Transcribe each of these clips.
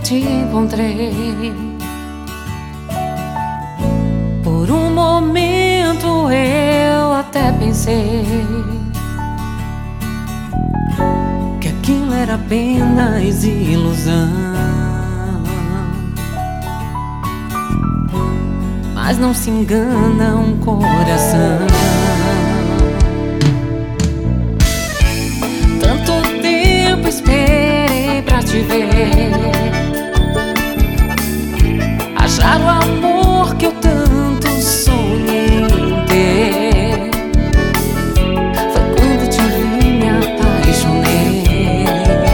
te encontrei. Por um momento eu até pensei que aquilo era apenas ilusão, mas não se engana um coração. Tanto tempo esperei pra te ver, achar o amor que eu tanto sonhei em ter. Foi quando te vi, me apaixonei.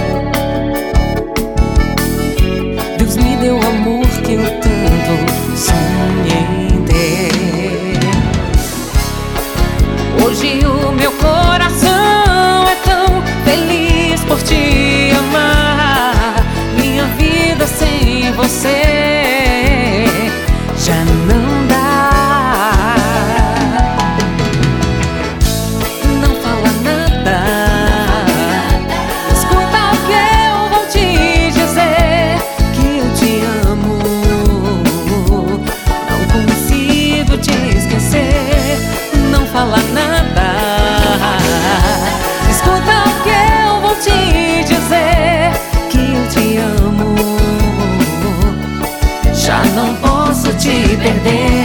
Deus me deu o amor que eu tanto sonhei em ter. Hoje o meu coração é tão feliz por te amar. Minha vida sem você já não dá. Não fala nada, escuta o que eu vou te dizer, que eu te amo, não consigo te esquecer. Não fala nada, escuta o que eu vou te dizer, que eu te amo, já não posso te perder.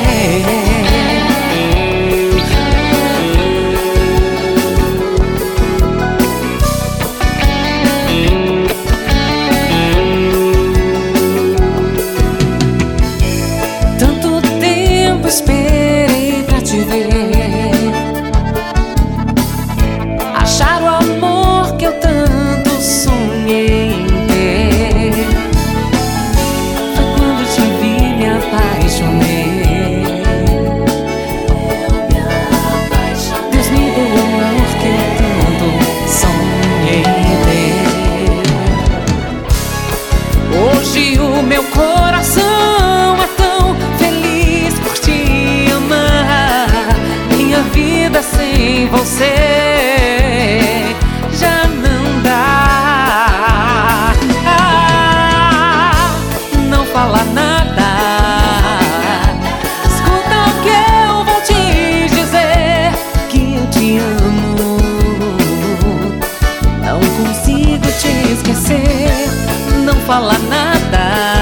Tanto tempo esperei pra te ver, achar o amor que eu tanto sonhei em ter. Foi quando te vi, me apaixonei. Deus me deu o amor que eu tanto sonhei em ter. Hoje o meu coração é tão feliz por te amar. Minha vida sem você já não dá. Não fala nada, escuta o que eu vou te dizer, que eu te amo, não consigo te esquecer. Não fala nada,